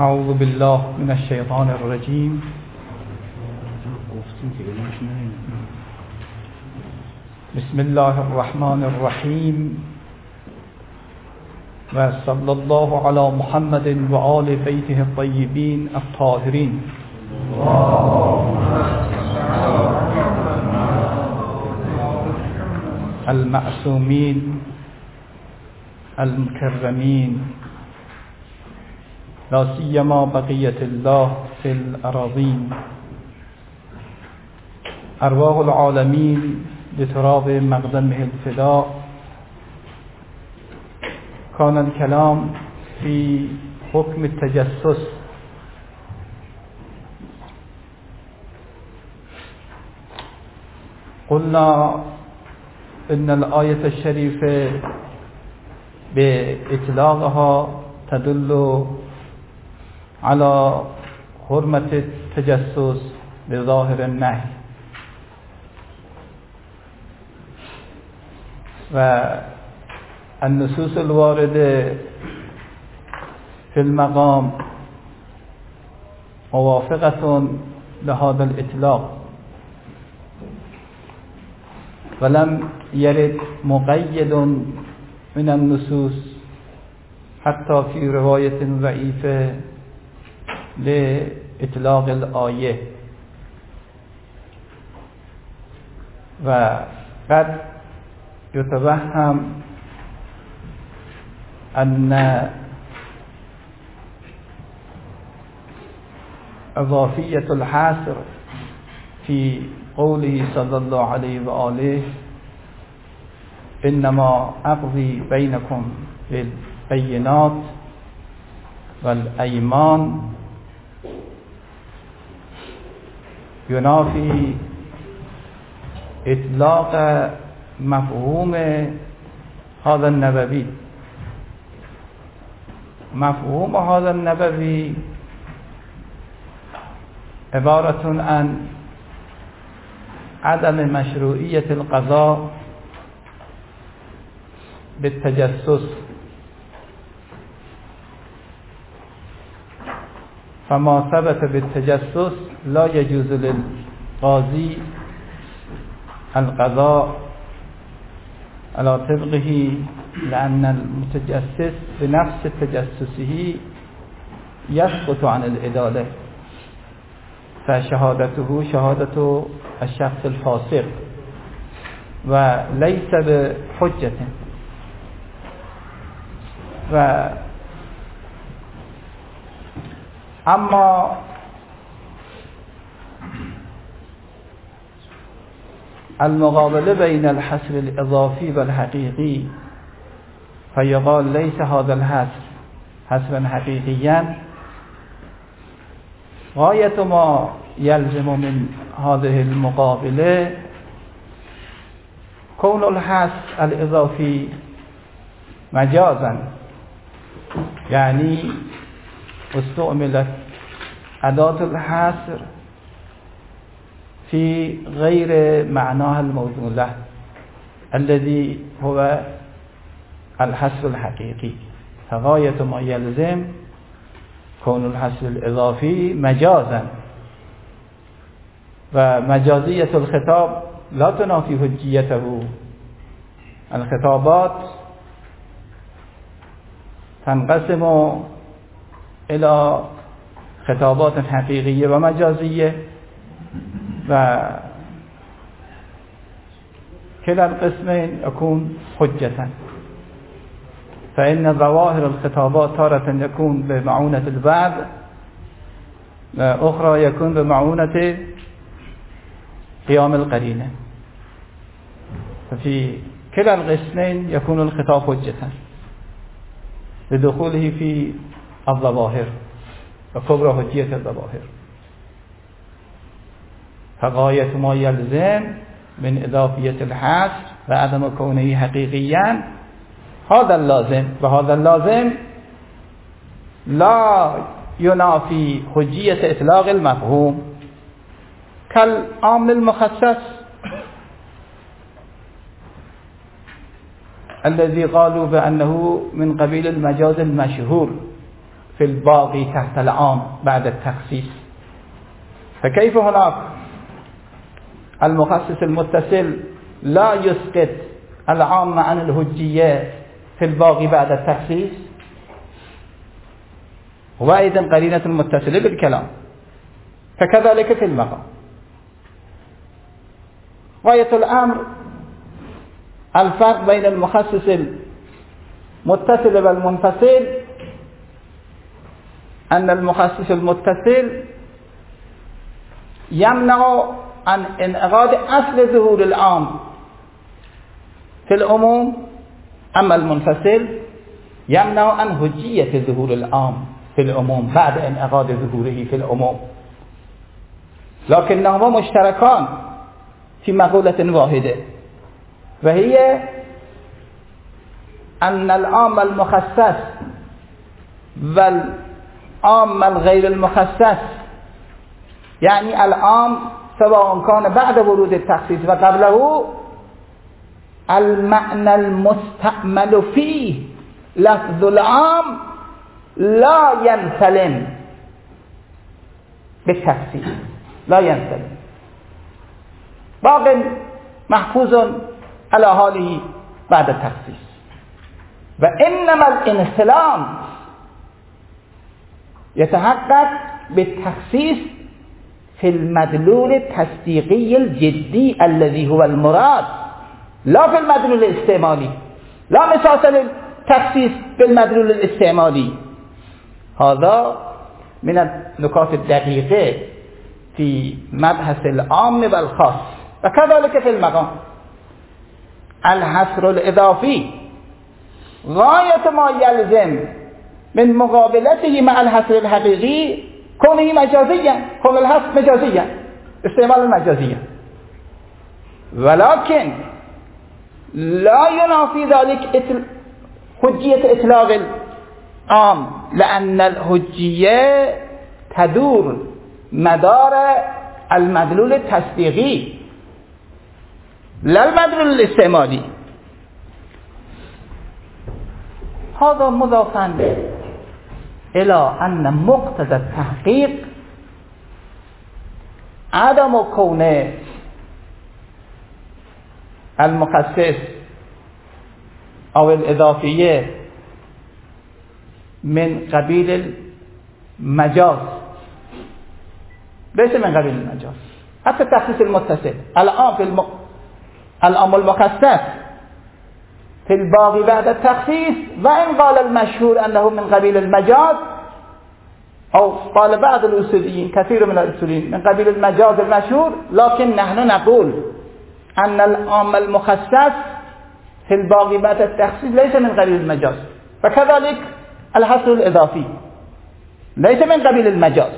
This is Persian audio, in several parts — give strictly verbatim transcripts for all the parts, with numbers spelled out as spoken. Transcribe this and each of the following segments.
اعوذ بالله من الشیطان الرجیم. بسم الله الرحمن الرحیم و صلی الله علی محمد و آل بیته الطیبین الطاهرین المعصومین المكرمين، لا سيما بقية الله في الأراضين. أرواح العالمين بتراب مقدمه الفداء. كان الكلام في حكم التجسس. قلنا إن الآية الشريفة بإطلاقها تدل على حرمة التجسس بظاهر النهي، والنصوص الواردة في المقام موافقة لهذا الإطلاق، ولم يرد مقيد من النصوص حتى في رواية ضعيفة لإطلاق الآية. وقد يتوهم أن إضافية الحصر في قوله صلى الله عليه وآله إنما أقضي بينكم بالبينات والأيمان ينافي إطلاق مفهوم هذا النبوي. مفهوم هذا النبوي عبارة عن عدم مشروعية القضاء بالتجسس، فما ثبت بالتجسس لا يجوز للقاضي القضاء على طبقه، لأن المتجسس بنفس تجسسه يسقط عن العدالة، فشهادته شهادة الشخص الفاسق وليس بحجة. و اما المقابله بين الحصر الإضافي والحقيقي فيقال ليس هذا الحصر حصرا حقيقيا. غاية ما يلزم من هذه المقابلة كون الحصر الإضافي مجازا، يعني استعملت أداة الحصر في غير معناها الموضوع له الذي هو الحصر الحقيقي، فغاية ما يلزم كون الحصر الإضافي مجازا. ومجازية الخطاب لا تنافي حجيته. الخطابات تنقسم إلى خطابات حقيقية ومجازية، وكلا القسمين يكون حجة، فإن ظواهر الخطابات تارة يكون بمعونة البعض وأخرى يكون بمعونة قيام القرينة، ففي كلا القسمين يكون الخطاب حجة لدخوله في الظواهر وكبرى حجية الظواهر. فغاية ما يلزم من إضافية الحصر وعدم كونه حقيقيا هذا اللازم، وهذا اللازم لا ينافي حجية إطلاق المفهوم كالعام المخصص الذي قالوا بأنه من قبيل المجاز المشهور، في الباقي تحت العام بعد التخصيص. فكيف هناك المخصص المتصل لا يسقط العام عن الحجية في الباقي بعد التخصيص؟ وأيضا قرينة المتصلة بالكلام. فكذلك في المقام. غاية الأمر الفرق بين المخصص المتصل والمنفصل أن المخصص المتصل يمنع عن انعقاد أصل ظهور العام في العموم، أما المنفصل يمنع عن حجية ظهور العام في العموم بعد انعقاد ظهوره في العموم، لكنهما مشتركان في مقولة واحدة، وهي أن العام المخصص والعام الغير المخصص، يعني العام سواء كان بعد ورود التخصيص وقبله، المعنى المستعمل فيه لفظ العام لا ينسلم بالتخصيص، لا ينسلم، باق محفوظ على حاله بعد التخصيص. وإنما الانسلام يتحقق بالتخصيص في المدلول التصديقي الجدي الذي هو المراد، لا في المدلول الاستعمالي، لا مساس التخصيص بالمدلول الاستعمالي. هذا من النقاط الدقيقة في مبحث العام والخاص. وكذلك في المقام الحصر الإضافي غاية ما يلزم من مقابلته مع الحصر الحقيقي كونه مجازيا، كون الحصر مجازيا، استعمال المجازية، ولكن لا ينافي ذلك حجية إطلاق العام، لأن الحجية تدور مدار المدلول التصديقي لا المدلول الاستعمالي. هذا مضافا إلى أن مقتضى التحقيق عدم كون المخصص أو الإضافية من قبيل المجاز، ليس من قبيل المجاز. حتى التخصيص المتصل الآن في المق... الأمر المخصص في الباقي بعد التخصيص، وإن قال المشهور أنه من قبيل المجاز، أو قال بعض الأصوليين كثير من الأصوليين من قبيل المجاز المشهور، لكن نحن نقول أن الأمر المخصص في الباقي بعد التخصيص ليس من قبيل المجاز. فكذلك الحصر الإضافي ليس من قبيل المجاز.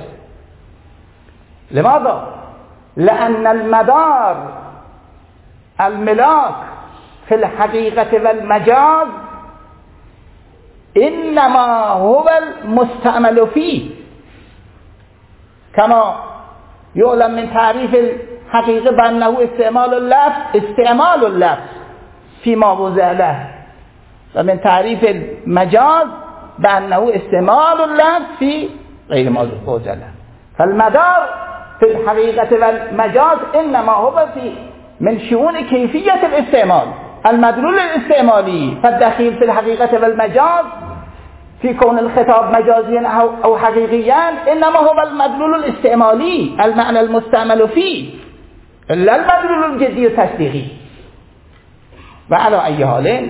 لماذا؟ لأن المدار الملاك في الحقيقة والمجاز إنما هو المستعمل فيه، كما يعلم من تعريف الحقيقة بأنه استعمال اللفظ استعمال اللفظ فيما وضع له، ومن تعريف المجاز بأنه استعمال اللفظ في غير ما وضع له. فالمدار في الحقيقة والمجاز إنما هو في من شؤون كيفية الاستعمال، المدلول الاستعمالي. فالدخيل في الحقيقة والمجاز في كون الخطاب مجازيا أو حقيقيا إنما هو المدلول الاستعمالي، المعنى المستعمل فيه، لا المدلول الجدي التصديقي. وعلى أي حال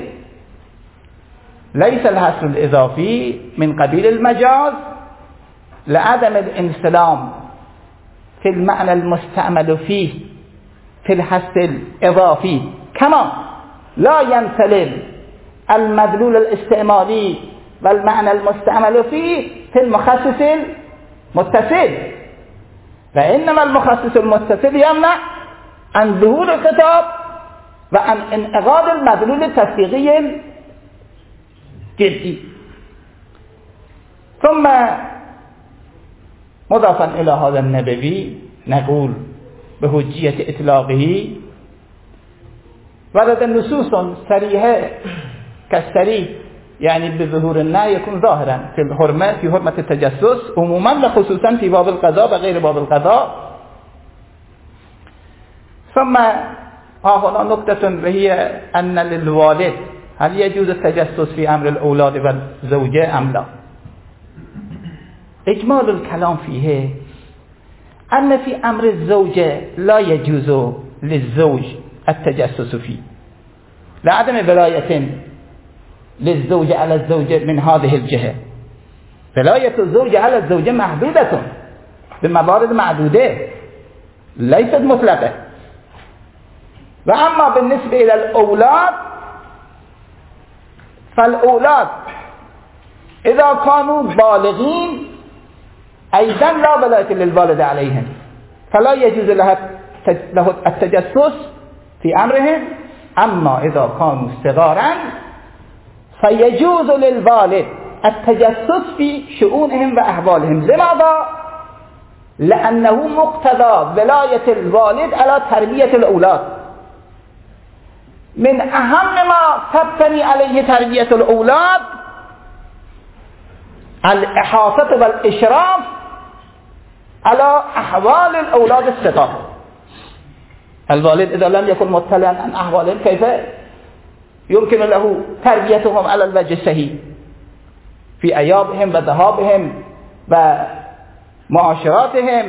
ليس الحصر الإضافي من قبيل المجاز لعدم الانسلام في المعنى المستعمل فيه في الحصر الإضافي، كما لا ينسلم المدلول الاستعمالي والمعنى المستعمل فيه في المخصص المتصل. فإنما المخصص المتصل يمنع عن ظهور الخطاب وعن انعقاد المدلول التصديقي الجدي. ثم مضافا إلى هذا النبوي نقول بحجية إطلاقه ورد نصوص صريحة كالصريح یعنی به ظهور نه یکون ظاهرا فی الحرمه فی حرمت التجسس عموما و خصوصا فی باب القضاء و غیر باب القضاء. ثم ها هنا نکته وهي ان للوالد هل يجوز التجسس في امر الاولاد والزوجه ام لا؟ اجمال الكلام فيه ان في امر الزوجه لا يجوز للزوج التجسس فيه لعدم ولاية للزوجة على الزوجة من هذه الجهة. ولاية الزوجة على الزوجة محدودة بموارد معدودة ليست مطلقة. وأما بالنسبة إلى الأولاد فالأولاد إذا كانوا بالغين أيضا لا ولاية للوالد عليهم فلا يجوز له التجسس في أمرهم. أما إذا كانوا صغارا فيجوز للوالد التجسس في شؤونهم وأحوالهم. لماذا؟ لأنه مقتضى ولاية الوالد على تربية الأولاد. من أهم ما تبتني عليه تربية الأولاد الإحاطة والإشراف على أحوال الأولاد الصغار. الوالد إذا لم يكن مطلعا عن أحوالهم كيف يمكن له تربيتهم على الوجه الصحيح في أيابهم وذهابهم ومعاشراتهم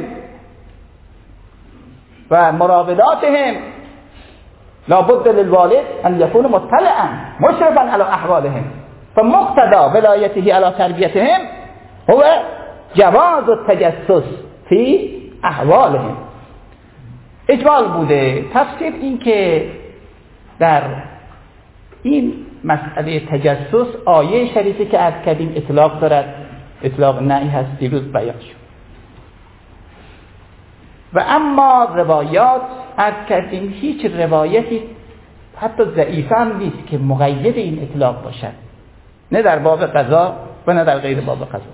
ومراوداتهم؟ لا بد للوالد أن يكون مطلعا مشرفا على أحوالهم. فمقتضى ولايته على تربيتهم هو جواز التجسس في أحوالهم. اجمال بوده. تفسیر این که در این مسئله تجسس آیه شریفی که عرض کردیم اطلاق دارد، اطلاق نهی هست، دیروز بیان شد. و اما روایات عرض کردیم هیچ روایتی حتی ضعیفه هم نیست که مقید این اطلاق باشد، نه در باب قضا و نه در غیر باب قضا.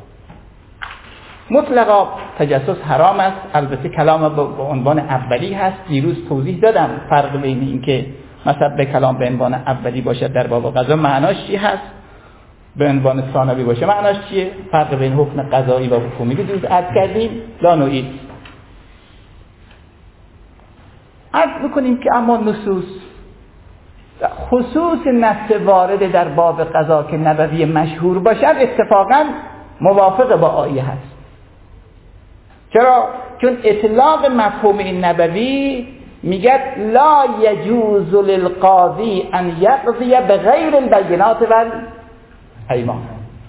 مطلقا تجسس حرام است. البته کلام به عنوان اولی هست، دیروز توضیح دادم فرق بین این که مثلا به کلام به عنوان اولی باشد در باب قضا معناش چی هست، به عنوان ثانوی باشه معناش چیه، فرق بین حکم قضایی و حکمی رو دیروز عرض کردیم. لا نوعید عرض بکنیم که اما نصوص خصوص نص وارد در باب قضا که نبوی مشهور باشد اتفاقا موافق با آیه هست. چرا؟ چون اطلاق مفهوم این نبوی میگه لا یجوز للقاضی ان یقضی بغیر البینات والایمان.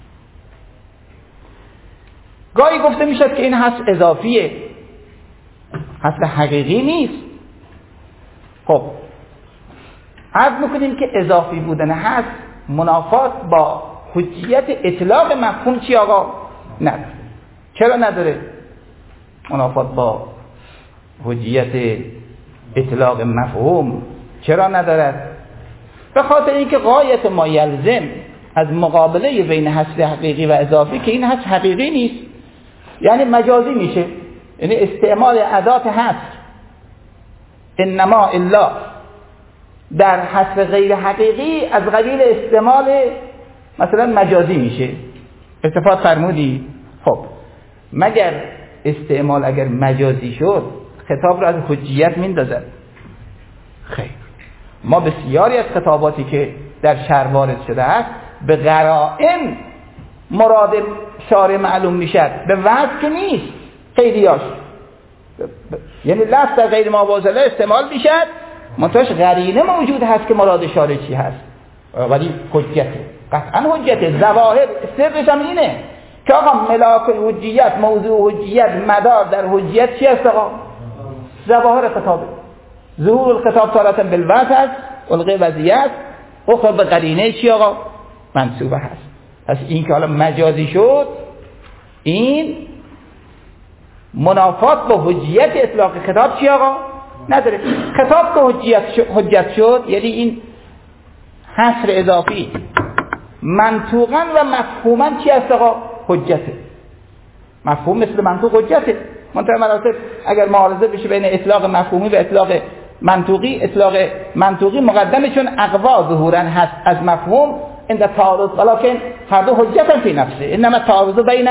گاهی گفته میشد که این هست اضافیه، هست حقیقی نیست. خب عرض میکنیم که اضافی بودن هست منافات با حجیت اطلاق مفهوم چی آقا؟ نداره. چرا نداره؟ منافات با حجیت اطلاق مفهوم چرا ندارد؟ به خاطر اینکه غایت ما یلزم از مقابله بین حصر حقیقی و اضافی که این حصر حقیقی نیست، یعنی مجازی میشه، یعنی استعمال ادات حصر انما الا در حصر غیر حقیقی از قبیل استعمال مثلا مجازی میشه. استفاده فرمودی؟ خب مگر استعمال اگر مجازی شد خطاب را از حجیت میندازد؟ خیر، ما بسیاری از خطاباتی که در شرع وارد شده است به قرائن مراد شارع معلوم میشد، به وجه که نیست خیلیاش، یعنی لفظ در غیر مواضعه استعمال میشد منتهاش قرینه موجود هست که مراد شارع چی هست، ولی حجته، قطعا حجته. ظواهر سرش هم اینه که آقا ملاک حجیت، موضوع حجیت، مدار در حجیت چی هست آقا؟ ظواهر خطابه. ظهور الخطاب تارة بالوجه هست، الغی وضعیت، اخرى به قرینه چی آقا؟ منصوبه هست. پس این که حالا مجازی شد این منافات با حجیت اطلاق خطاب چی آقا؟ نداره. خطاب که حجیت شد, حجت شد یعنی این حصر اضافی منطوقا و مفهوما چی هست آقا؟ حجته. مفهوم مثل منطوق حجته. منطقه مراتب اگر معارضه بشه بین اطلاق مفهومی و اطلاق منطوقی، اطلاق منطوقی مقدمه چون اقوا ظهورا هست از مفهوم، عند التعارض ولكن هر دو حجتن فی نفسه، انما التعارض بین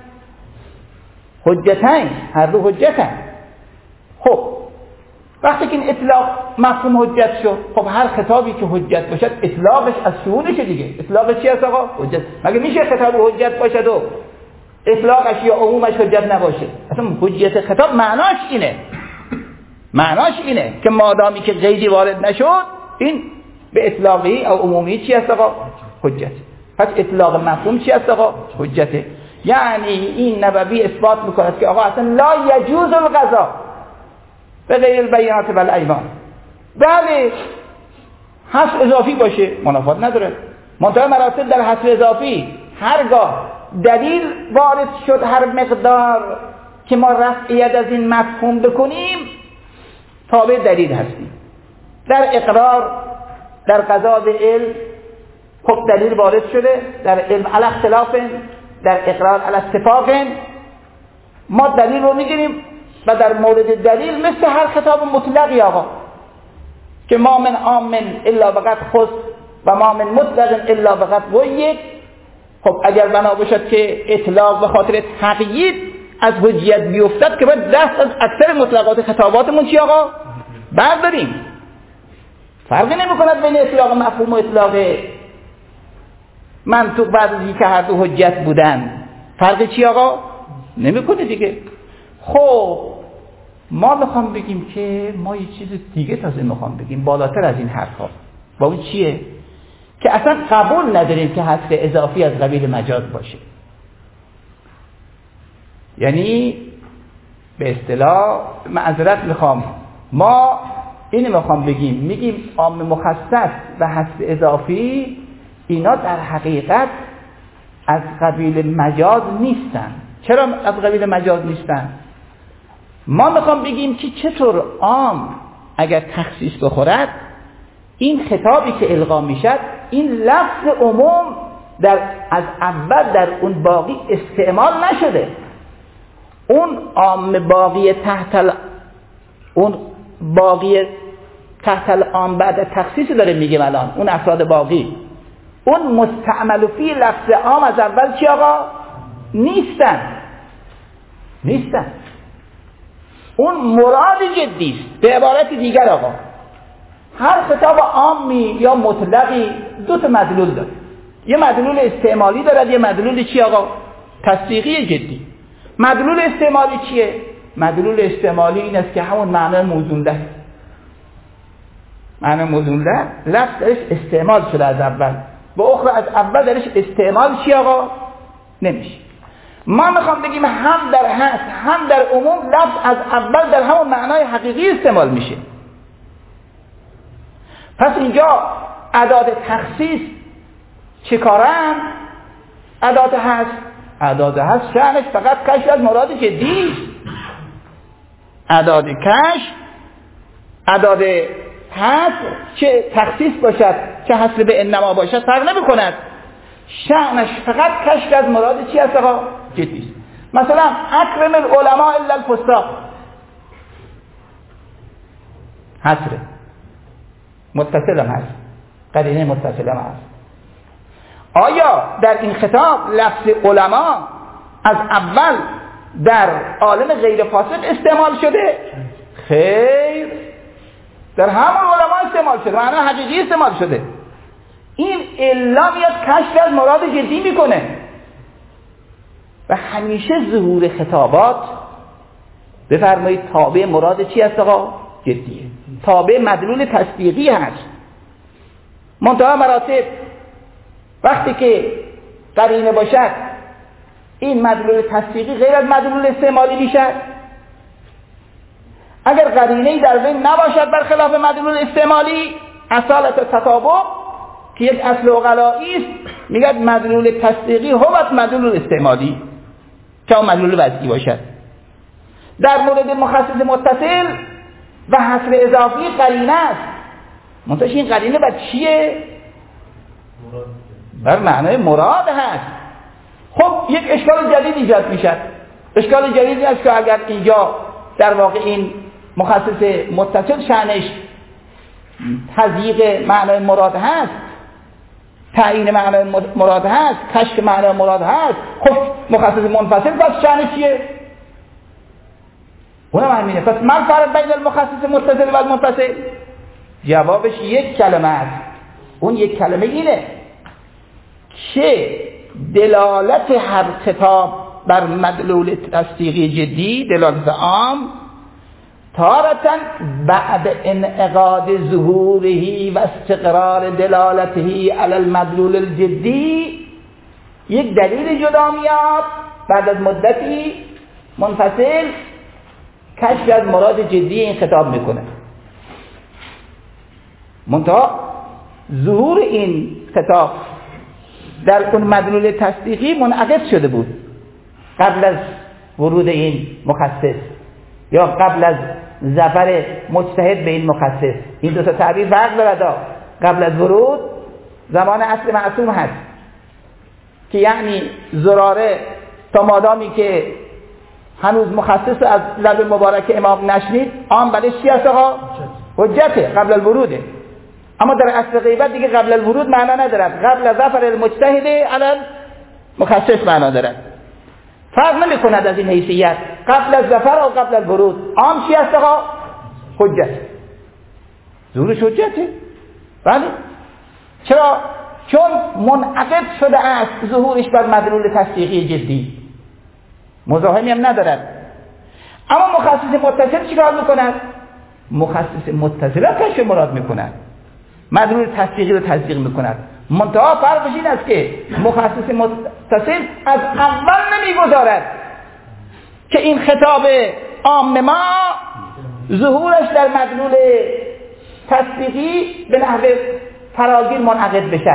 الحجتین، هر دو حجتن. خب وقتی که این اطلاق مفهوم حجت شد، خب هر خطابی که حجت باشد اطلاقش از شهودشه دیگه. اطلاقش چی است آقا؟ حجت. مگه میشه خطاب حجت باشد و اطلاقش یا عمومش حجت نباشه؟ اصلا حجت خطاب معناش اینه، معناش اینه که مادامی که قیدی وارد نشد این به اطلاقی او عمومی چی است آقا؟ حجت. پس اطلاق مفهوم چی است آقا؟ حجته. یعنی این نبوی اثبات میکند که آقا اصلا لا یجوز القضاء به غیر البینات و الایمان. بله حذف اضافی باشه منافات نداره، منتها مراتب در حذف اضافی هرگاه دلیل وارد شد هر مقدار که ما رفعیت از این مفهوم بکنیم تابع دلیل هستیم. در اقرار در قضا به علم خب دلیل وارد شده، در علم علی اختلاف، در اقرار علی اتفاق، ما دلیل رو میگیریم و در مورد دلیل مثل هر خطاب مطلقی آقا که ما من عام الا وقد خص و ما من مطلق الا وقد قید. خب اگر بنا باشد که اطلاق به خاطر تقیید از حجیت بیفتد که باید دست از اکثر مطلقات خطاباتمون چی آقا؟ برداریم. فرقی نمی کند بین اطلاق مفهوم و اطلاق منطق بعد از که هر دو حجت بودن. فرقی چی آقا؟ نمی کنه دیگه. خب ما میخوام بگیم که ما یه چیز دیگه تازه میخوام بگیم بالاتر از این حرفا. با اون چیه؟ که اصلا قبول نداریم که حذف اضافی از قبیل مجاز باشه. یعنی به اصطلاح معذرت میخوام، ما اینو میخوام بگیم، میگیم عام مخصص و حذف اضافی اینا در حقیقت از قبیل مجاز نیستن. چرا از قبیل مجاز نیستن؟ ما میخوام بگیم که چطور عام اگر تخصیص بخورد این خطابی که القا میشد این لفظ عموم در از اول در اون باقی استعمال نشده. اون عام باقی تحت ال... اون باقی تحت العام بعد تخصیص داره میگیم الان، اون افراد باقی اون مستعمل فی لفظ عام از اول چی آقا؟ نیستن نیستن اون مراد جدی است. به عبارت دیگر آقا هر خطاب عامی یا مطلقی دو تا مدلول داره، یه مدلول استعمالی داره، یه مدلول چی آقا؟ تصدیقی جدی. مدلول استعمالی چیه؟ مدلول استعمالی این است که همون معنی موزونده، معنی موزونده لفظ درش استعمال شده از اول و اخرى از اول درش استعمال چی آقا؟ نمیشه. ما میخوام بگیم هم در هست هم در عموم لفظ از اول در همون معنای حقیقی استعمال میشه. پس اینجا ادات تخصیص چه کارن؟ ادات هست ادات هست شأنش فقط کشف از مراد جدی. ادات کشف ادات هست چه تخصیص باشد چه حصر به انما باشد فرق نمی کند، شأنش فقط کشف از مراد چی است آقا؟ جدی. مثلا اکرم العلماء الا الفساق حصر متصل هم هست، قرینه متصل هم هست. آیا در این خطاب لفظ علما از اول در عالم غیر فاسق استعمال شده؟ خیر، در همون علما استعمال شده، معنی حقیقی استعمال شده. این الا میاد کشف از مراد جدی میکنه و همیشه ظهور خطابات بفرمایید تابع مراد چی است آقا؟ جدیه، تابع مدلول تصدیقی هست. منتها مراتب وقتی که قرینه باشد این مدلول تصدیقی غیر از مدلول استعمالی میشد. اگر قرینه‌ای در بین نباشد برخلاف مدلول استعمالی، اصالت تطابق که یک اصل عقلایی است، میگه مدلول تصدیقی هو مدلول استعمالی که اون مدلول وضعی باشد. در مورد مخصص متصل و حصر اضافی قرینه است، منتها این قرینه بر چیه؟ بر معنای مراد هست. خب یک اشکال جدید ایجاد میشد. اشکال جدیدی است که اگر اینجا در واقع این مخصص متصل شأنش تضییق معنای مراد هست، تعیین معنای مراد هست، کشف معنای مراد هست، خب مخصص منفصل پس شأنش چیه؟ اونم همینه. پس من فرق بین المخصص متصل و المنفصل؟ جوابش یک کلمه است. اون یک کلمه اینه که دلالت هر خطاب بر مدلول تصدیقی جدی، دلالت عام، تارتاً بعد انعقاد ظهوره و استقرار دلالته علی المدلول الجدی، یک دلیل جدا میاد بعد از مدتی منفصل کشف از مراد جدی این خطاب میکنه. منتها ظهور این خطاب در اون مدلول تصدیقی منعقد شده بود قبل از ورود این مخصص یا قبل از ظفر مجتهد به این مخصص. این دو تا تعبیر فرق داره. قبل از ورود زمان اصل معصوم هست که یعنی زراره تا مادامی که هنوز مخصص از لب مبارک امام نشنید آن بلش چی هست آقا؟ حجته، قبل الوروده. اما در اصل غیبت دیگه قبل الورود معنا ندارد، قبل از ظفر المجتهد علی مخصص معنا دارد. فرق نمی کند از این حیثیت قبل از ظفر و قبل الورود. آن چی هست آقا؟ حجت. ظهورش حجته. بله. چرا؟ چون منعقد شده است ظهورش بر مدلول تصدیقی جدی، مزاحمی هم ندارد. اما مخصص متصل چیکار میکند؟ مخصص متصل را کشف مراد میکند، مدلول تصدیقی رو تصدیق میکند. منتها فرقش این است که مخصص متصل از اول نمیگذارد که این خطاب عام ما ظهورش در مدلول تصدیقی به نحو فراگیر منعقد بشد.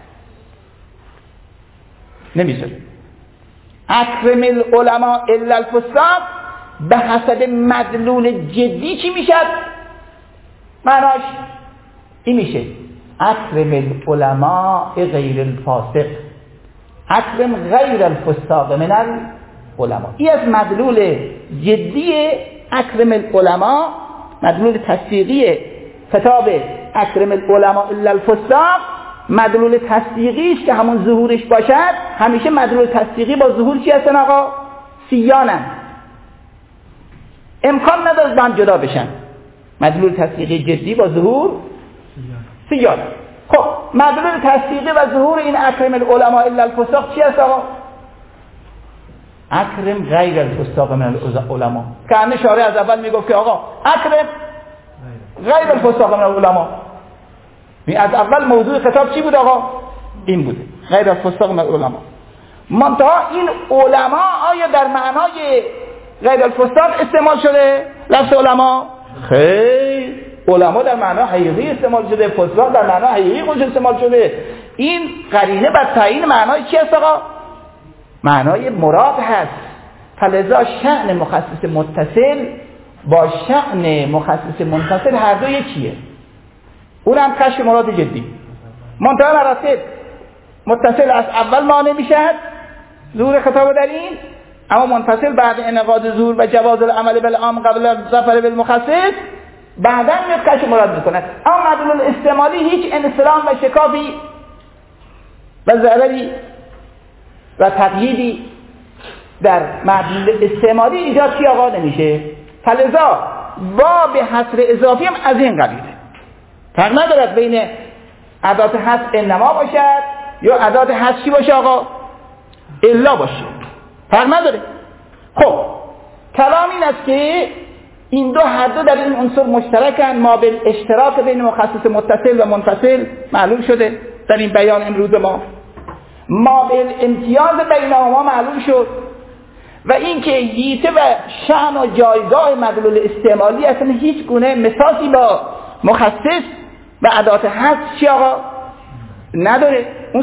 نمیشه. اکرم العلماء الا الفساق به حسب مدلول جدی چی میشد؟ معناش این میشه اکرم العلماء غیر الفاسق، اکرم غیر الفساق من العلماء. این از مدلول جدی اکرم العلماء، مدلول تصدیقی خطاب اکرم العلماء الا الفساق، مدلول تصدیقی است که همون ظهورش باشد. همیشه مدلول تصدیقی با ظهور چی هستن آقا؟ سیانن، امکان نداره با هم جدا بشن. مدلول تصدیقی جدی با ظهور سیانن. خب مدلول تصدیقی و ظهور این اکرم العلماء الا الفساق چی هست آقا؟ اکرم غیر الفساق من العلماء. که شارع از اول میگفت که آقا اکرم غیر الفساق من العلماء. از اول موضوع خطاب چی بود آقا؟ این بوده، غیر الفساق من العلماء. منتها این علما آیا در معنای غیر الفساق استعمال شده لفظ علما؟ خیر، علما در معنای حقیقی استعمال شده، فساق در معنای حقیقی خودش استعمال شده. این قرینه بر تعیین معنای چی هست آقا؟ معنای مراد هست. فلذا شأن مخصص متصل با شأن مخصص منفصل هر دو یکیه. اون هم کشف مراد جدی. منتها مراتب متصل از اول مانع میشد ظهور خطاب در این، اما منفصل بعد انعقاد ظهور و جواز العمل بالعام قبل از ظفر بالمخصص بعدا میاد کشف مراد میکند. اما مدلول استعمالی هیچ انسلام و شکافی و ضرری و تقییدی در مدلول استعمالی ایجاد کی آقا نمیشه. فلذا با به حصر اضافی هم از این قبیله. فرق ندارد بین ادات حذف انما باشد یا ادات حذف چی باشه آقا؟ الا باشه، فرق نداره. خب کلام این است که این دو هر دو در این عنصر مشترکن. ما به اشتراک بین مخصص متصل و منفصل معلوم شده در این بیان امروز ما. ما به امتیاز بینهما معلوم شد و اینکه حیطه و شأن و جایگاه مدلول استعمالی اصلا هیچ گونه مساسی با مخصص و ادات حذف چی آقا نداره. اون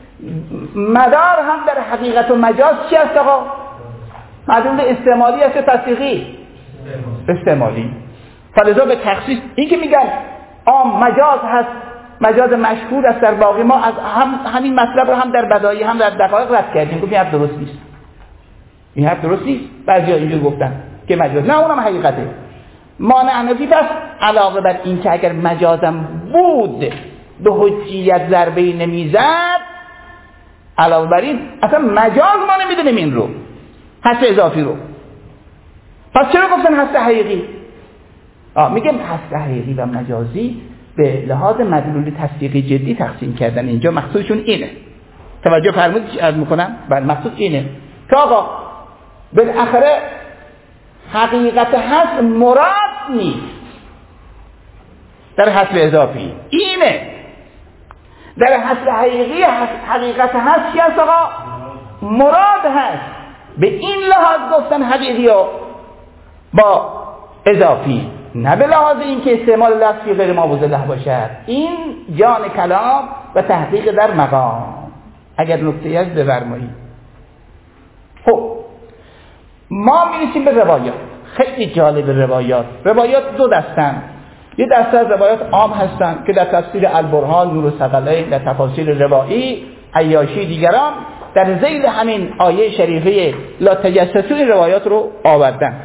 مدار هم در حقیقت و مجاز چی هست آقا؟ مدلول استعمالی هست تصدیقی استعمالی. فلذا به تخصیص این که میگن عام مجاز هست، مجاز مشهور است در باقی، ما از هم همین مطلب رو هم در بدایع هم در دقایق رد کردیم، گفتیم این حرف درست نیست، این حرف درست نیست. بعضیا اینجور گفتن که مجاز، نه اونم حقیقته. مانع نفی پس علاوه بر این که اگر مجازم بود به حجیت ضربه نمیزد، علاوه بر این اصلا مجاز ما نمیدونیم این رو، حذف اضافی رو. پس چرا گفتن حذف حقیقی؟ آه میگم حذف حقیقی و مجازی به لحاظ مدلول تصدیقی جدی تقسیم کردن. اینجا مقصودشون اینه. توجه فرمودید چی عرض میکنم؟ بله مقصود اینه که آقا بالاخره حقیقت حذف مراد نیست در حذف اضافی، اینه. در حذف حقیقی حقیقت حذف چی هست آقا؟ مراد هست. به این لحاظ گفتن حقیقی و با اضافی، نه به لحاظ این که استعمال لفظی غیر مابوض له باشد. این جان کلام و تحقیق در مقام. اگر نکته هست بفرمایید. خب ما میرسیم به روایات. خیلی جالب روایات. روایات دو دستن. یه دسته از روایات عام هستن که در تفسیر البرهان، نور الثقلین، در تفاسیر روایی، عیاشی دیگران در ذیل همین آیه شریفه لا تجسسوا این روایات رو آوردن.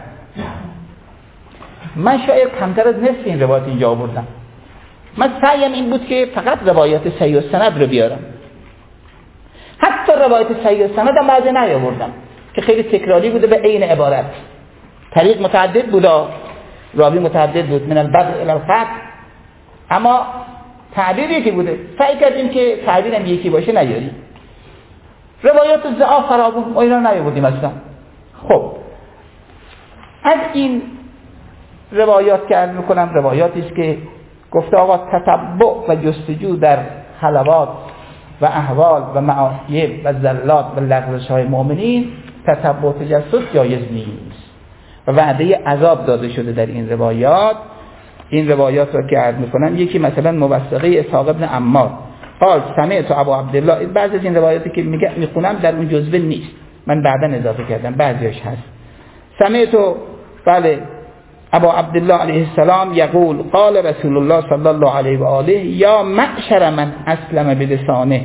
من شاید کمتر از نصف این روایات اینجا آوردم. من سعیم این بود که فقط روایات صحیح السند رو بیارم. حتی روایت صحیح السند هم بعضی نیاوردم که خیلی تکراری بوده به عین عبارت. طریق متعدد بوده، راوی متعدد بود، من البدء الی الختم، اما تعبیر یکی بوده. سعی کردیم که تعبیرم یکی باشه نیاریم. روایات ضعاف فراوون ما اینا نیاوردیم اصلا. خب از این روایات که عرض میکنم روایاتی است که گفته آقا تتبع و جستجو در خلوات و احوال و معایب و زلات و لغزش های مؤمنین، تتبع تجسس جایز نیست و وعده عذاب داده شده در این روایات. این روایات را که عرض میکنم، یکی مثلا موثقه اسحاق ابن عمار قال سمعت ابو عبدالله، بعضی از این روایاتی که میخونم در اون جزوه نیست، من بعدا اضافه کردم، بعضیش هست. سمعت بله ابو عبدالله علیه السلام یقول قال رسول الله صلی الله علیه و آله یا معشر من اسلم بلسانه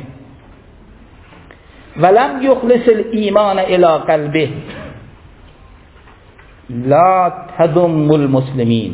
ولم یخلص الایمان الی قلبه لا تضم المسلمین.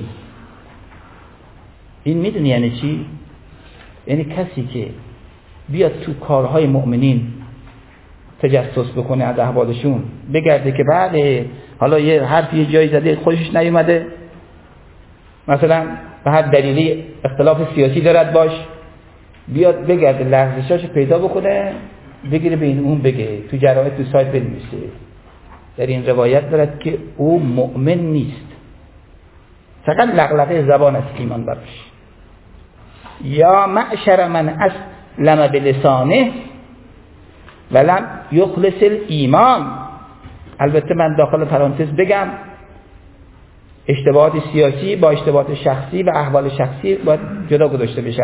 این میدونی یعنی چی؟ یعنی کسی که بیاد تو کارهای مؤمنین تجسس بکنه، از احوالشون بگرده که بعد حالا یه حرفی یه جایی زده خودش نیومده، مثلا به هر دلیلی اختلاف سیاسی دارد باش، بیاد بگرده لغزشاشو پیدا بکنه، بگیره به این اون بگه، تو جراید تو سایت بنویسه. در این روایت دارد که او مؤمن نیست، فقط لغلقه زبان است ایمان براش. یا معشر من اسلم بلسانه ولم یخلص الایمان. البته من داخل پرانتز بگم اشتباهات سیاسی با اشتباهات شخصی و احوال شخصی باید جدا گذاشته بشه.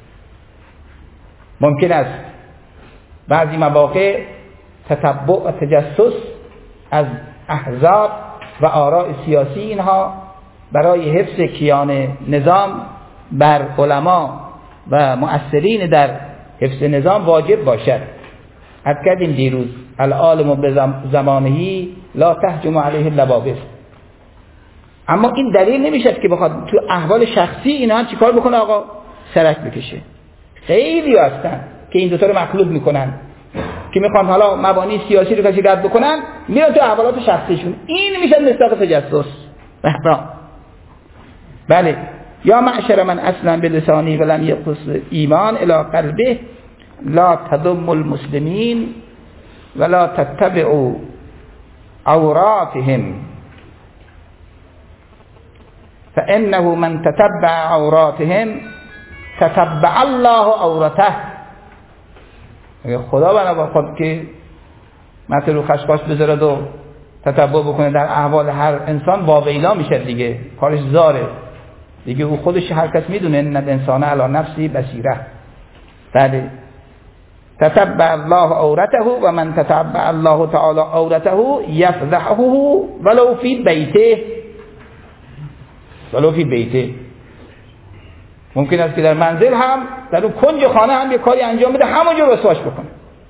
ممکن است بعضی مواقع تتبع و تجسس از احزاب و آراء سیاسی اینها برای حفظ کیان نظام بر علما و مؤثرین در حفظ نظام واجب باشد. حد کردیم دیروز العالم به زمانهی لا تهجم علیه اللبابس. اما این دلیل نمیشه که بخواد تو احوال شخصی اینا چیکار بکنه آقا؟ سرک بکشه. خیلی هستن که این دوتا رو مخلوط میکنن که میخوان حالا مبانی سیاسی رو کسی رد بکنن، میرن تو احوالات شخصیشون. این میشه مصداق تجسس. بله یا معشر من اسلم بلسانی ولم یخلص ایمان الی قلبه لا تضم المسلمین ولا تتبعوا عوراتهم فانه من تتبع عوراتهم تتبع الله عورته. خدا بنا با خود که مثل رو خشخاش بذارد و تتبع بکنه در احوال هر انسان، واویلا میشه دیگه، کارش زاره دیگه. او خودش هر کس میدونه ان الانسان علی نفسی بصیره. بله تتبع الله عورته و من تتبع الله تعالی عورته یفضحه ولو فی بیته ولو فی بیته. ممکن است که در منزل هم در اون کنج خانه هم یه کاری انجام بده، همونجا رسواش بکنه.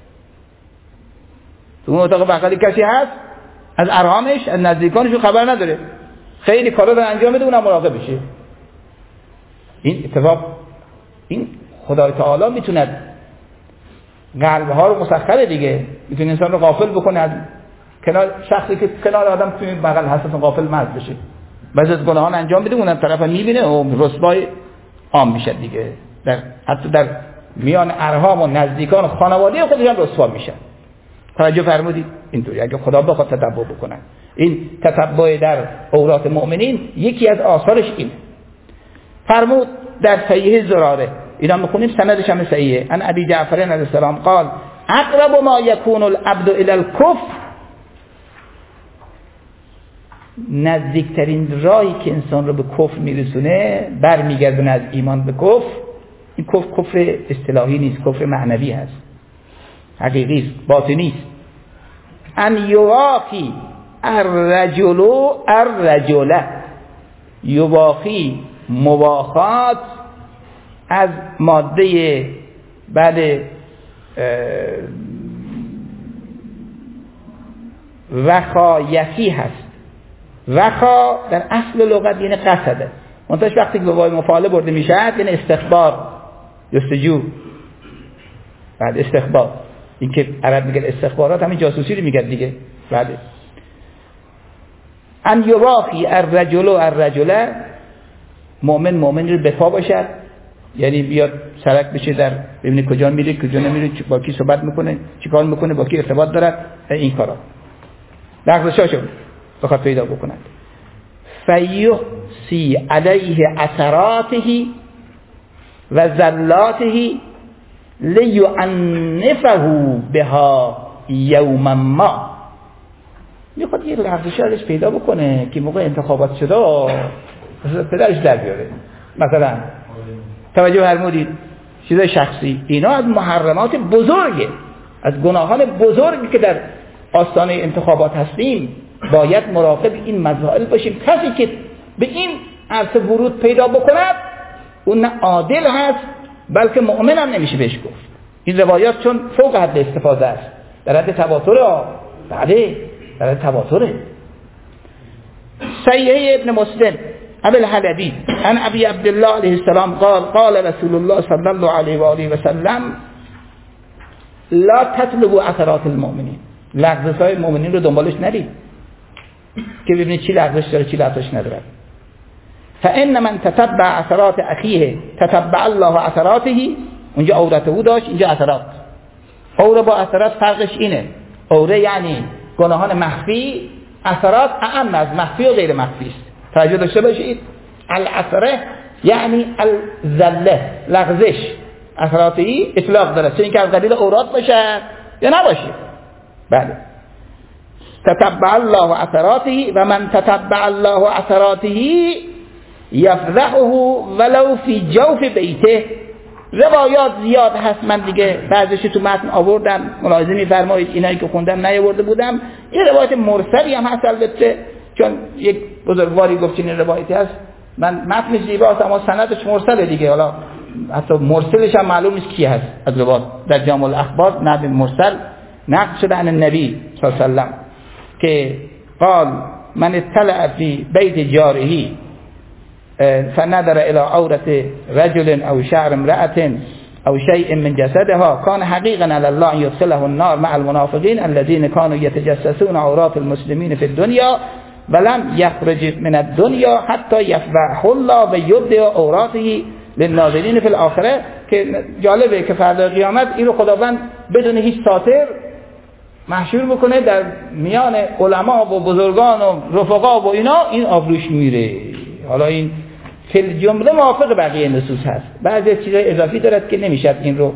تو اون اتاق بغلی کسی هست از ارحامش از نزدیکانش خبر نداره، خیلی کارا داره انجام بده، اونم مراقب بشه. این اتفاق این خدای تعالی میتوند قلبها رو مسخره دیگه، میتونه انسان رو غافل بکنه از کنار شخصی که کنار آدم توی بغل هست غافل مرد بشه، بعضی از گناهان انجام بده اون طرف میبینه و رسوای عام میشه دیگه، در حتی در میان ارحام و نزدیکان خانواده خودشان رسوا میشن. توجه فرمودید؟ اینطوری اگه خدا بخواد تتبع بکنن، این تتبع در عورات مؤمنین یکی از آثارش اینه. فرمود در صحیح زراره، اینا میخونیم سندش هم صحیحه، ان ابی جعفر علیه السلام قال اقرب ما یکون العبد الى الكفر، نزدیکترین راهی که انسان رو به کفر میرسونه برمیگردونه از ایمان به کفر. این کفر کفر اصطلاحی نیست، کفر معنوی هست، حقیقی است، باطنی است. ان یواقی الرجل الرجل، یواقی مواخات از ماده بعد وخایفی هست. وخا در اصل لغت یعنی قصده، منتهاش وقتی که به وای مفاعله برده میشه یعنی استخبار، جستجو، بعد استخبار، این که عرب میگه استخبارات همین جاسوسی رو میگه دیگه. بعد ان یواخی الرجل الرجل، مؤمن مؤمن رو به پا باشد، یعنی بیاد سرک بشه در ببینید کجا میره کجا نمیره، با کی صحبت میکنه، چیکار میکنه، با کی ارتباط داره، این کارا لغزشاشو بخواد پیدا بکند. فیحسی علیه اثراته و زلاته لیعنفه بها یوما ما، میخواد یه لغزشش پیدا بکنه که موقع انتخابات شده پدرش در بیاره. مثلا توجه فرمودید، چیزای شخصی، اینا از محرمات بزرگه، از گناهان بزرگی که در آستانه انتخابات هستیم. باید مراقب این مسائل باشیم. کسی که به این عرصه ورود پیدا بکند اون نه عادل هست بلکه مؤمن هم نمیشه بهش گفت. این روایات چون فوق حد استفاده است، در حد تواتره، بله در حد تواتره. صحیح ابن مسلم ابی الحلبی عن ابی عبدالله علیه السلام قال قال رسول الله صلی الله علیه و آله و سلم لا تطلبوا اثرات المؤمنین، لغزش‌های مؤمنین رو دنبالش نرید که ببینید چی لغزش داره چی لغزش نداره. فان من تتبع اثرات اخیه تتبع الله اثراته، اونجا عورت او داشت، اینجا اثرات. عوره با اثرات فرقش اینه، عوره یعنی گناهان مخفی، اثرات اعم از مخفی و غیر مخفی است. توجه داشته باشید، الاثره یعنی الذله، لغزش. اثراتی اطلاق داره، چه اینکه از قبیل عورات باشه یا نباشه. بله. تتبع الله اثراته و من تتبع الله اثراته یفضحه ولو فی جوف بیته. روایات زیاد هست، من دیگه بعضیش تو متن آوردم، ملاحظه می‌فرمایید اینایی که خوندم نیاورده بودم. یه روایت مرسلی هم هست البته، چون یک بزرگواری گفت این روایتی هست، من متنش زیباست اما سندش مرسله دیگه، حالا حتی مرسلش هم معلوم نیست کی هست از روایت. در جامع الاخبار نبی مرسل نقل شده عن النبی صلی الله علیه و سلم که قال من اطلع فی بیت جاره فنظر الى عورت رجل او شعر امرأة او شيء من جسدها كان حقيقا على الله ان يدخله النار مع المنافقين الذين كانوا يتجسسون عورات المسلمين في الدنيا ولم يخرج من الدنيا حتى يفضحه الله ويبدي عوراته للناظرين في الاخره. که جالبه که فردا قیامت این رو خداوند بدون هیچ ساتر محشور بکنه در میان علما و بزرگان و رفقا و اینا، این آبروش میره. حالا این فل جمله موافق بقیه نصوص هست، بعضی چیزای اضافی دارد که نمیشد این رو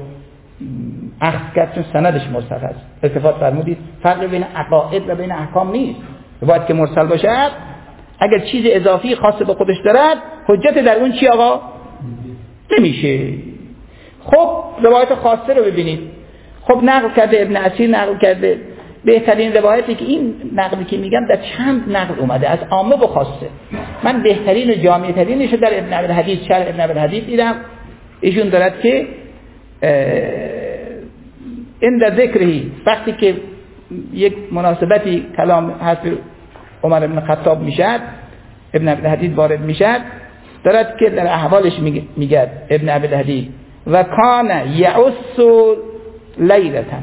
اخذ کرد چون سندش مرسل هست. استفاده فرمودید فرق بین عقاید و بین احکام نیست. باید که مرسل باشد اگر چیز اضافی خاص به خودش دارد حجت در اون چی آقا نمیشه. خب روایت خاصه رو ببینید. خب نقل کرده ابن اسیر، نقل کرده بهترین روایتی که این نقلی که میگم در چند نقل اومده از عامه و خاصه. من بهترین و جامع ترینش رو در ابن ابی الحدیث شرح ابن ابی الحدیث دیدم. ایشون دارد که این در ذکری وقتی که یک مناسبتی کلام حضرت عمر بن خطاب میشد، ابن ابی الحدیث وارد میشد، دارد که در احوالش میگه ابن ابی الحدیث و کان یعص لیلتا.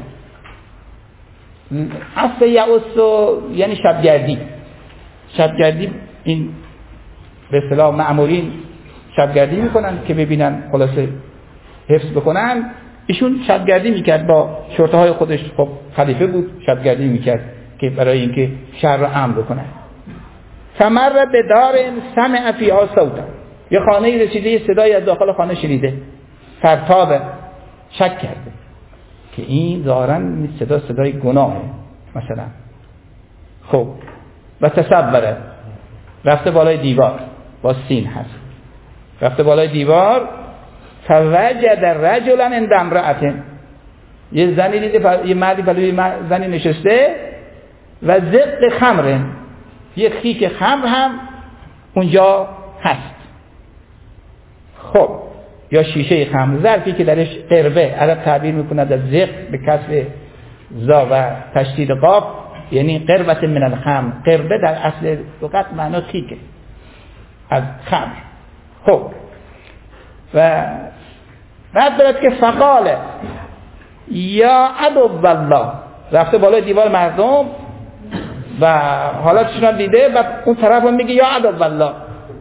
اصل یعص یعنی شبگردی. شبگردی این به اصطلاح مأمورین شبگردی میکنن که ببینن خلاصه حفظ بکنن. ایشون شبگردی میکرد با شرطه های خودش، خب خلیفه بود، شبگردی میکرد که برای اینکه شهر رو امن بکنن. فمر به دار سمع فیها صوتا، یه خانه رسیده، یه صدایی از داخل خانه شنیده، فرتابه، شک کرده که این ظاهراً صدا صدای گناهه مثلا. خب و تصوره، رفته بالای دیوار، با سین هست، رفته بالای دیوار، فوجد رجلا عند امرأة، یه زنی دیده، یه مردی بالای زنی نشسته و زق خمر، یه خیک خمر هم اونجا هست. خب یا شیشه خمر، ظرفی که درش قربه، عرب تعبیر میکند از زق به کسر زا و تشدید قاف، یعنی قربت من الخمر. قربه در اصل لغت معنی خیکه از خمر. خب و بعد برد که فقاله یا عدو والله، رفته بالای دیوار مردم و حالتشون هم دیده و اون طرف هم میگه یا عدو والله،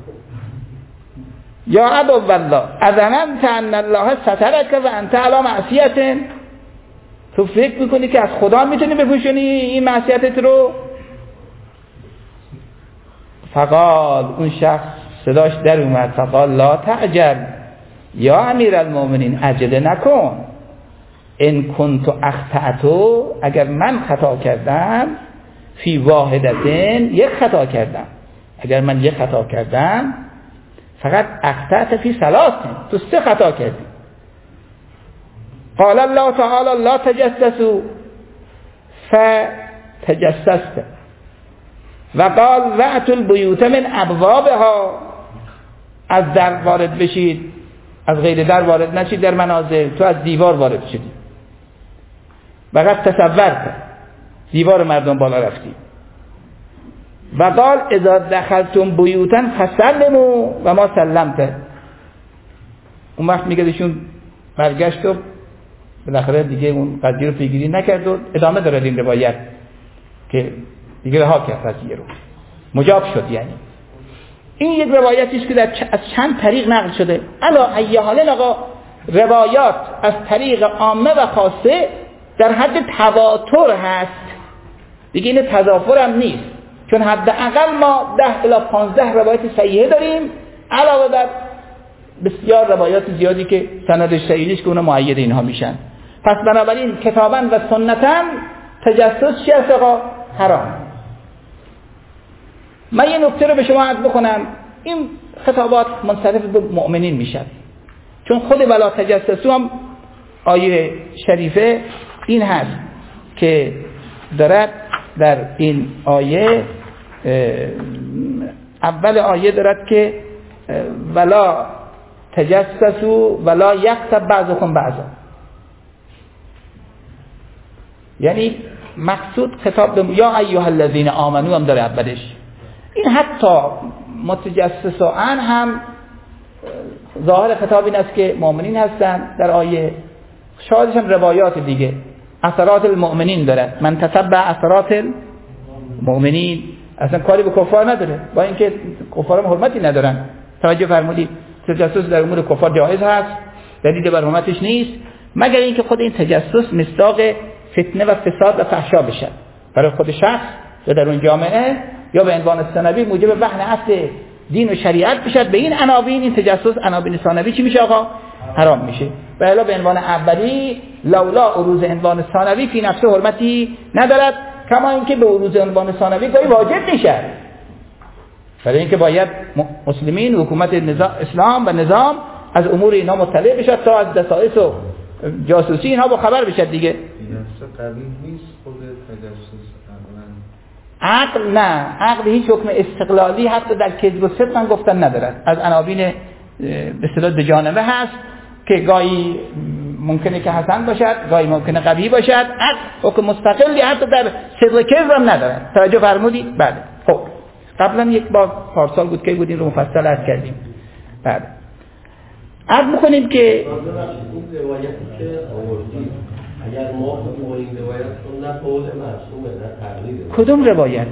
یا عدو والله اذننت ان الله سترک و انت علی معصیت، تو فکر میکنی که از خدا میتونی بپوشونی این معصیتت رو؟ فقال، اون شخص صداش در اومد، فقال لا تعجل یا امیر المؤمنین، عجله نکن، ان کنت اخطأت، اگر من خطا کردم، فی واحدتین، یک خطا کردم، اگر من یک خطا کردم، فقط اخطأت فی ثلاثین، تو سه خطا کردی. قال الله تعالی لا تجسسوا فتجسست، و قال وأتوا البیوت من ابوابها، از در وارد بشید، از غیر در وارد نشید در منازل، تو از دیوار وارد شدی. وقد تصورت، دیوار مردم بالا رفتی. و قال اذا دخلتم بیوتا فسلموا و ما سلمت، اون وقت میگه ایشون برگشت و بالاخره دیگه اون قضیه رو پیگیری نکرد و ادامه داره این روایت که دیگه رها کرد قضیه رو، مجاب شد. یعنی این یک روایتی است که در از چند طریق نقل شده. علا ای حال آقا روایات از طریق عامه و خاصه در حد تواتر هست دیگه، این تضافر هم نیست، چون حداقل ما ده الی پانزده روایت صحیحه داریم، علاوه بر بسیار روایات زیادی که سندش صحیح نیست که اونا مؤید اینها میشن. پس بنابراین کتاباً و سنتاً تجسس چی است آقا؟ حرام. من یه نکته رو به شما عرض بکنم، این خطابات منصرف به مؤمنین میشن، چون خود ولا تجسسوا هم آیه شریفه این هست که دارد در این آیه، اول آیه دارد که ولا تجسسوا ولا یغتب بعضکم بعضا، یعنی مقصود خطاب به یا ایها الذین آمنو هم داره اولش. این حتی متجسسان هم ظاهر خطاب این است که مؤمنین هستند در آیه، شاهدش هم روایات دیگه، اثرات المؤمنین داره، من تتبع اثرات المؤمنین، اصلا کاری به کفار نداره، با اینکه کفار هم حرمتی ندارن. توجه فرمودید تجسس در امور کفار جایز هست، دلیل بر حرمتش نیست، مگر اینکه خود این تجسس مصداق فتنه و فساد و فحشا بشه برای خود شخص یا در اون جامعه، یا به عنوان ثانوی موجب وهن اصل دین و شریعت بشه. به این عناوین، این تجسس عناوین ثانوی چی میشه آقا؟ حرام میشه. و الا به عنوان اولی لولا عروض عنوان ثانوی فی نفسه حرمتی ندارد، کما اینکه به عروض عنوان ثانوی گاهی واجب میشه، برای اینکه باید مسلمین و حکومت نظام اسلام و نظام از امور اینا مطلع بشه تا از دسایس و جاسوسی اینها با خبر بشه دیگه. اصلا قبیل نیست خود تجسس عقل نه، عقل هیچ حکم استقلالی حتی در کذب و صدق هم گفتن ندارد، از عناوین به اصطلاح دو جانبه هست که گاهی ممکنه که حسن باشد، گاهی ممکنه قبیح باشد، عقل حکم مستقلی حتی در صدق و کذب هم ندارد. توجه فرمودید؟ بله. خب قبلا یک بار پارسال بود که بود این رو مفصل عرض کردیم. بله. عرض میکنیم که این روایتی که آوردید اگر ما با این روایت چون نه قول معصومه نه تقلیده کدوم روایت؟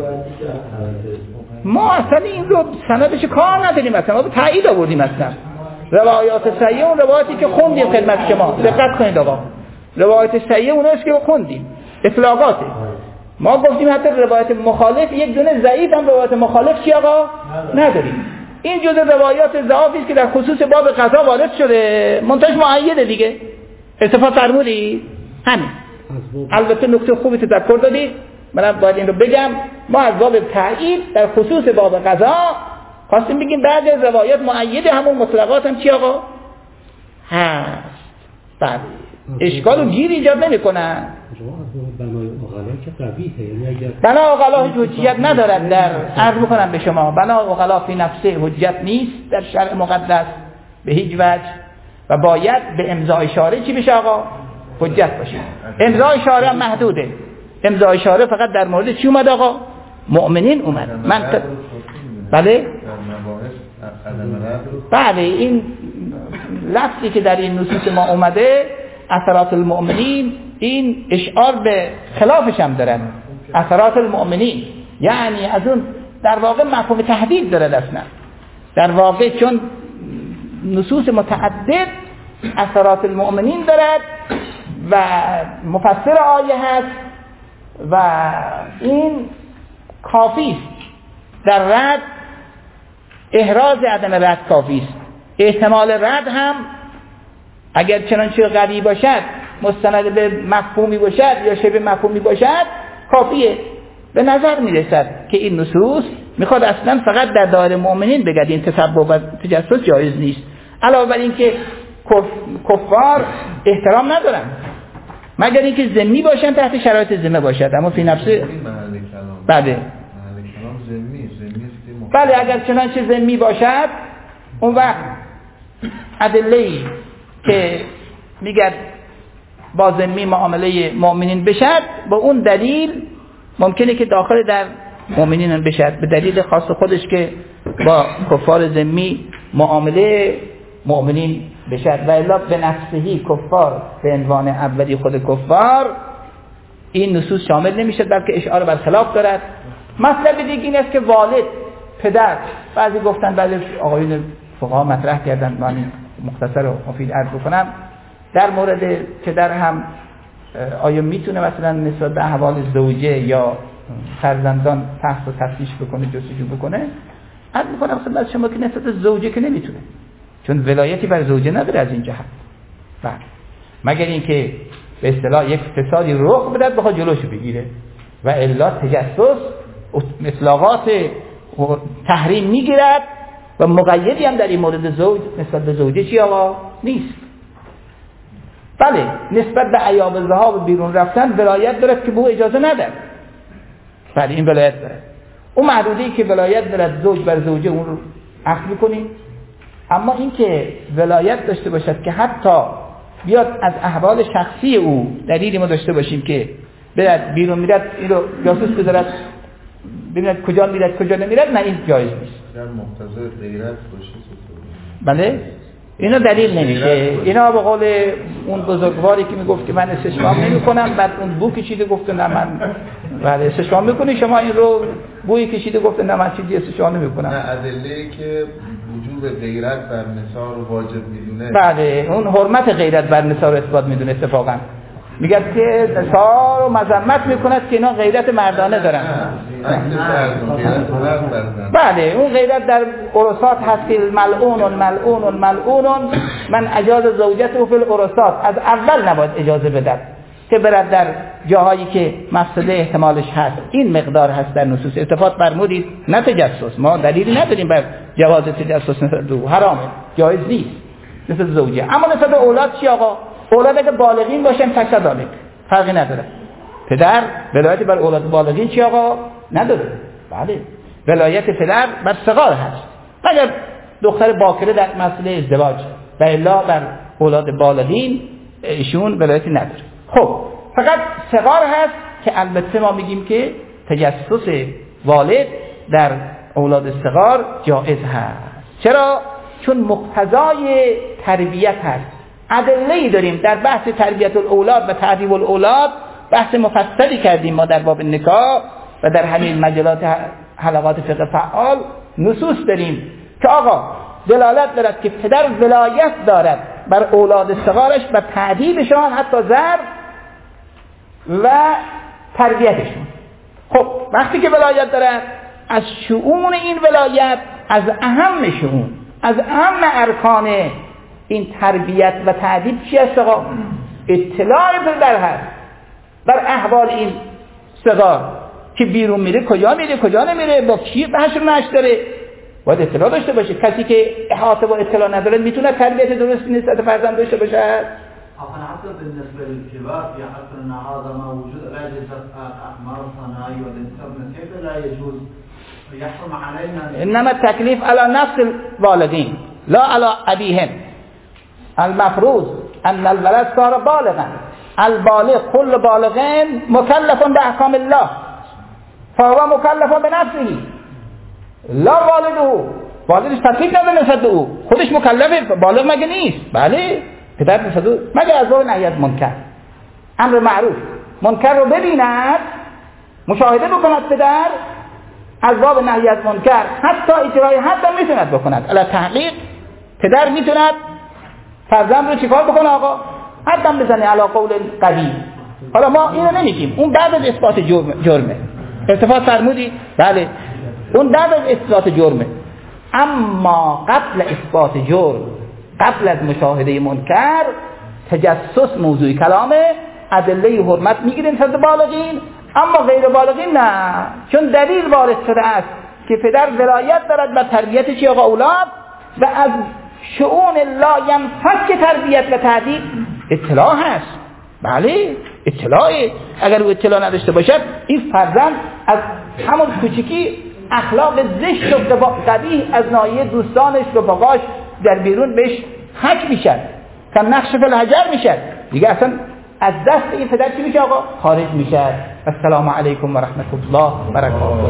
ما اصلا این رو سندش کار نداریم، اصلا ما به تایید آوردیم. اصلا روایات صحیح اون روایتی که خوندیم خدمت شما، دقت کنید آقا، روایات صحیح اون است که خوندیم، اطلاقاته. ما گفتیم حتی روایت مخالف یک دونه ضعیف هم روایت مخالف چی آقا نداریم. این جزء روایات ضعیفی است که در خصوص باب قضا وارد شده، منتج مؤیده دیگه. استفاده فرمودید همین. البته نکته خوبی تذکر دادید، منم باید این رو بگم. ما از باب تایید در خصوص باب قضا خواستیم بگیم بعد از روایات مؤیده همون مطلقات هم چی آقا هست. بله اشکال و گیر ایجاد نمی‌کنن. بنای اغلا که قویه، یعنی اگر بنا اغلا حجیت ندارد، در عرض می‌کنم به شما بنا اغلا فی نفسه حجت نیست در شرع مقدس به هیچ وجه و باید به امضای شارع چی بشه آقا حجت باشه. امضای شارع محدوده، امضای شارع فقط در مورد چی اومد آقا مؤمنین اومد. من ت... بله بله این لفظی که در این نصوص ما اومده اثرات المؤمنین، این اشعار به خلافش هم دارن. اثرات المؤمنین یعنی از اون در واقع مفهوم تهدید داره اصلا در واقع، چون نصوص متعدد اثرات المؤمنین دارد و مفسر آیه هست و این کافی است در رد، احراز عدم رد کافی است. احتمال رد هم اگر چنانچه قوی باشد مستند به مفهومی باشد یا شبه مفهومی باشد کافیه. به نظر میرسد که این نصوص میخواد اصلا فقط در دایره مؤمنین بگرد، این تسبب و تجسس جایز نیست. علاوه بر این که کفار احترام ندارن مگر اینکه ذمی باشن، تحت شرایط ذمه باشد، اما فی نفسه بله بله اگر چنانچه ذمی باشد اون وقت ادله‌ای که میگه با ذمی معامله مؤمنین بشد با اون دلیل ممکنه که داخل در مؤمنین بشد، به دلیل خاص خودش که با کفار ذمی معامله مؤمنین بشد و الا به نفسهی کفار به عنوان اولی خود کفار این نصوص شامل نمیشد، بلکه اشعار برخلاف دارد. مطلب دیگه این است که والد، پدر، بعضی گفتن بعضی آقایون فقها مطرح کردن، من مختصر و مفید عرض بکنم، در مورد پدر هم آیا میتونه مثلا نسبت به احوال زوجه یا فرزندان بحث و تفتیش بکنه، جستجو بکنه؟ عرض میکنم خدمت شما که نسبت به زوجه که نمیتونه، چون ولایتی بر زوجه نداره از این جهت. بله مگر اینکه به اصطلاح یک فسادی رخ بدهد بخواد جلوشو بگیره و الا تجسس اطلاقات تحریم میگیرد و مقیدی هم در این مورد زوج نسبت به زوجه چی آقا نیست. بله نسبت به ایام الذهاب و بیرون رفتن ولایت دارد که به او اجازه ندهد. بله این ولایت دارد. اون محدوده‌ای که ولایت دارد زوج بر زوجه اون رو عفو می‌کنیم، اما این که ولایت داشته باشد که حتی بیاد از احوال شخصی او دلیلی ما داشته باشیم که برد بیرون میرد این رو جاسوس بذارد ببیند کجا میرد کجا نمیرد، نه این جایز نیست. در مقتضای غیرت باشه. بله اینا دلیل نمیشه. اینا به قول اون بزرگواری که میگفت که من استشفام نمی‌کنم، بعد اون بو کشیده گفت نه من بله استشفام می‌کنی، شما این رو بوی کشیده گفت نه من چیزی استشفام نمی‌کنم. نه ادله‌ای که وجوب غیرت بر نساء رو واجب میدونه. بله اون حرمت غیرت بر نساء رو اثبات میدونه. اتفاقا میگه که نساء رو مذمت میکند که اینا غیرت مردانه دارن. بله اون غیرت در عرسات هست که ملعون ملعون ملعون من اجاز زوجته فی العرسات، از اول نباید اجازه بدد که برد در جاهایی که مفسده احتمالش هست. این مقدار هست در نصوص. اتفاق فرمودید نه تجسس، ما دلیلی نداریم بر جواز تجسس، دو حرامه جایز نیست مثل زوجه. اما نسبت به اولاد چی آقا؟ اولاد اگه بالغین باشن فکذالک فرقی نداره. پدر ولایت بر اولاد بالغین چی آقا؟ نداره. بله ولایت پدر بر صغار هست، اگر دختر باکره در مسئله ازدواج و الا بر اولاد بالغین ایشون ولایتی نداره. خب فقط صغار هست که البته ما میگیم که تجسس والد در اولاد صغار جائز هست. چرا؟ چون مقتضای تربیت هست. ادله‌ای داریم در بحث تربیت الاولاد و تعدیب الاولاد، بحث مفصلی کردیم ما در باب نکاح و در همین مجالات حلقات فقه فعال نصوص داریم که آقا دلالت دارد که پدر ولایت دارد بر اولاد صغارش و تعدیبشان، حتی ضرب و تربیتشون. خب وقتی که ولایت دارد، از شؤون این ولایت، از اهم شؤون، از اهم ارکان این تربیت و تعدیب چی است آقا؟ اطلاع پدر هست بر احوال این صغار که بیرون میره، کجا میره، کجا نمیره، با کی بحث رو نش داره، باید اطلاع داشته باشه. کسی که احاطه با اطلاع نداره میتونه تربیت درست نسبت فرزند داشته باشه. أصلا حتى بالنسبة للكبار في عصر هذا ما وجود الأجهزة الأقمار الصناعية والإنترنت كيف لا يجوز يحرم علينا؟ إنما التكليف على نفس الوالدين لا على أبيهم. المفروض أن الولد صار بالغا، البالغ كل بالغين مكلف بأحكام الله، فهو مكلف بنفسه لا والده. والدش تکلیف نداره نسبت به او، خودش مکلفه، بالغ مگه نیست؟ بله پدر نسبت او مگه از باب نهی از منکر، امر معروف، منکر رو ببیند، مشاهده بکند پدر، از باب نهی از منکر حتی اجرای حد هم میتوند بکند. علی تحقیق پدر میتوند فرزند رو چیکار بکنه آقا؟ حد هم بزنه علی قول قوی. حالا ما اینو نمیگیم، اون بعد از اثبات جرم جرمه. ارتفاع فرمودی؟ بله اون بعد از اثبات جرمه. اما قبل اثبات جرم، قبل از مشاهده منکر، تجسس موضوع کلامه، ادله حرمت میگیریم نسبت بالغین، اما غیر بالغین نه، چون دلیل وارد شده است که پدر ولایت دارد بر تربیت چی آقا اولاد و از شؤون لا ینفک تربیت و تعدیب اطلاع هست. بله اطلاعه، اگر او اطلاع نداشته باشد این فرزند از همون کوچیکی اخلاق زشت و قبیح از ناحیه دوستانش و رفقاش در بیرون بهش حک میشد، کم نقش فی الحجر میشد، دیگه اصلا از دست این پدر چی میشه آقا؟ خارج میشد. السلام علیکم و رحمت الله و برکاته.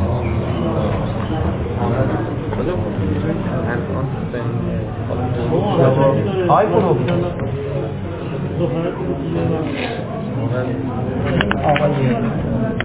آی برو آقای